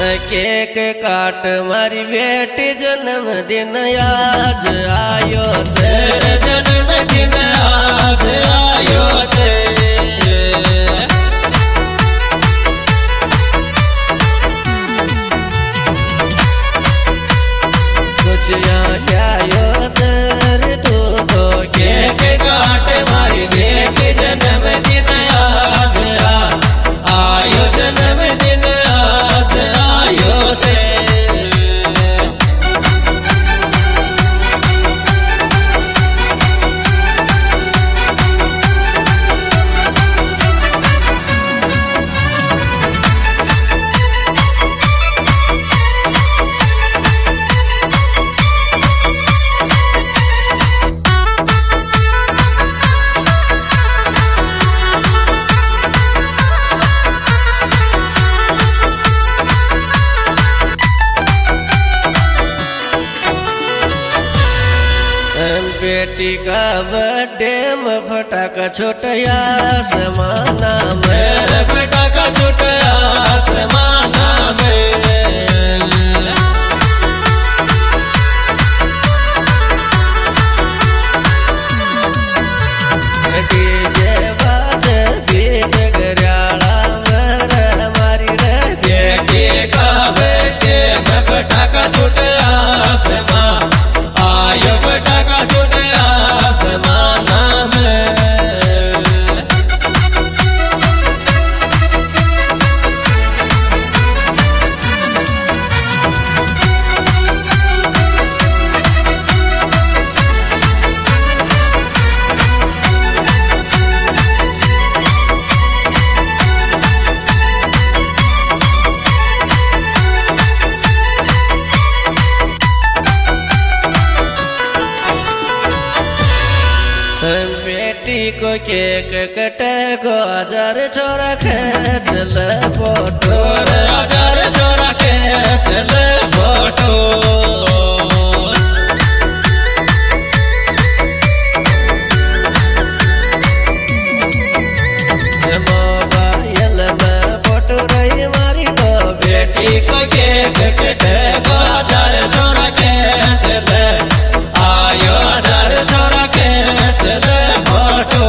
Cake काट मारी बेटी जन्मदिन आज आयो छे जन्मदिन आज आयो छे खुशियाँ आयो तर तू तो केक काट मारी बेटी जन्मदिन आज आयो जन्मदिन आज आयो छे बेटी का बर्थडे में फटाका छोटया समाना में फटाका छोटया समाना में डीजे बाज बीच गरियाला मर मारी रे बेटी का बर्थडे में फटाका छोटया समा आयो फटाका छोटया समाना में बेटी को केक कटे गो हजार छोरा खेचल फोटो 1000 छोरा खेचल फोटो मोबाइल में फोटो रही मारी तो बेटी को केक कटे गो हजार छोरा खेचल आयो 1000 छोरा खेचल फोटो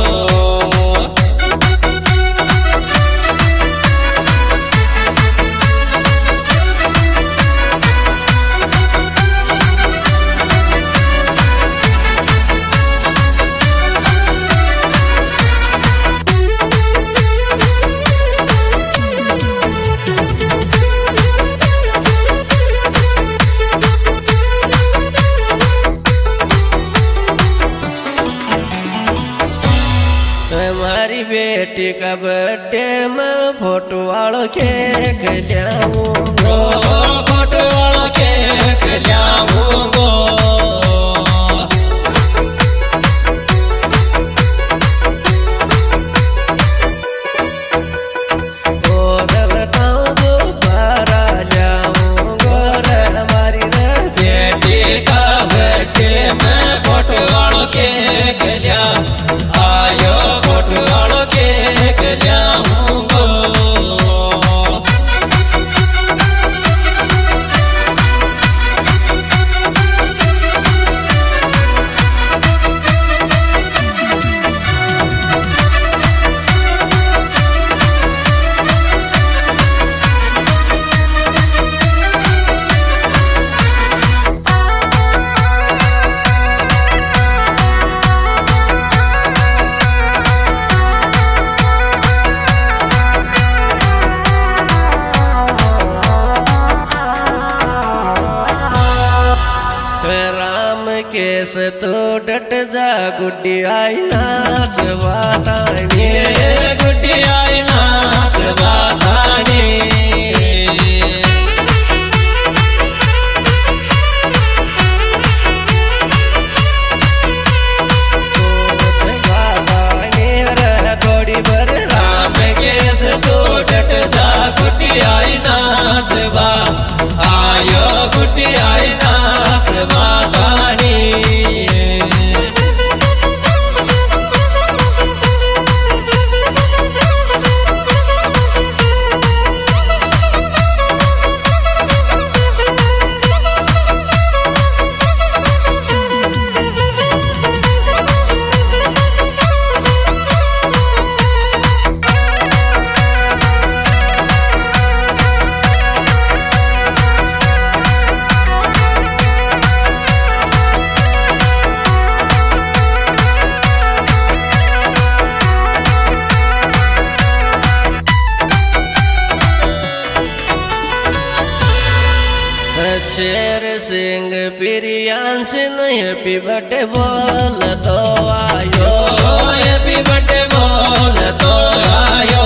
हमारी बेटी का बर्थडे में फोटो वालों केक लाऊंगो फोटो वालों केक लाऊंगो और बताऊं दोबारा लाऊंगो हमारी बेटी का बर्थडे में फोटो वालों केक आयो फोटो वालों केक लाऊंगो केस तो डट जा गुड्डी आई नाच वातानी गुड्डी आई नाच वातानी थोड़ी बर राम केस तो डट जा गुड्डी आई नाच वा आयो गुड्डी आई नाच वातानी शेर सिंह प्रियांश हैप्पी बर्थडे बोल तो आयो, हैप्पी बर्थडे बोल तो आयो।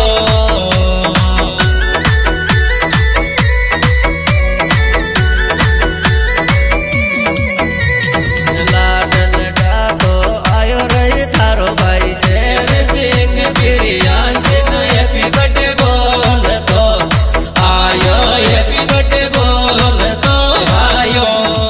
लाडल डालो आयो रे थारो भाई शेर सिंह प्रियांश हैप्पी बर्थडे बोल तो आयो, हैप्पी बर्थडे बोल तो आयो।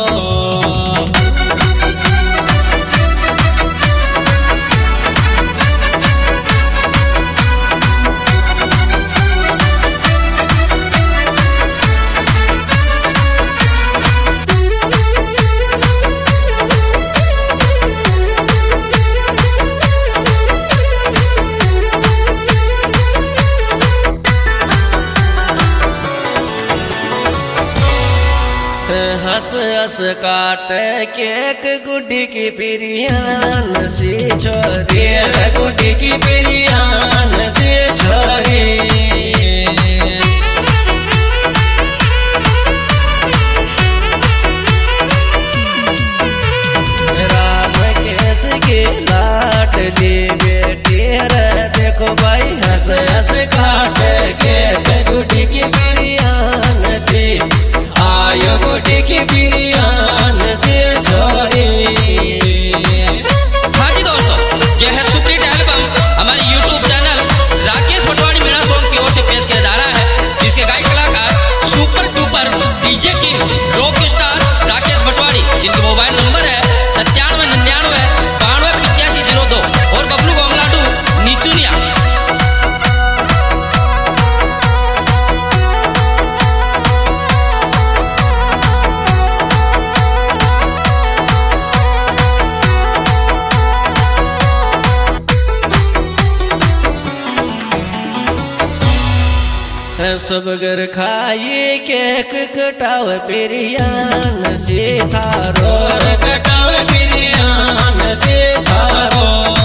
हंस हंस काटे केक गुड्डी की पिरियान सी छोरी, गुड्डी की पिरियान सी छोरी। राम केस की लाडली बेटी रे देखो भाई हंस हंस काटे केक गुड्डी की पिरियान सी आयो, गुड्डी की पिरियान से छोरी। हाँ जी दोस्तों, यह है सुपर हिट एल्बम हमारे YouTube channel Rakesh Bhatwadi Meena song की ओर से पेश किया जा रहा है, जिसके गायक कलाकार super duper DJ king rock star Rakesh Bhatwadi, जिनका मोबाइल नंबर है 9799 92 8502 और बबलू गोमलाडू नीचुनिया। सब घर खाई केक कटाव पिरियान से थारो, कटाव पिरियान से थारो।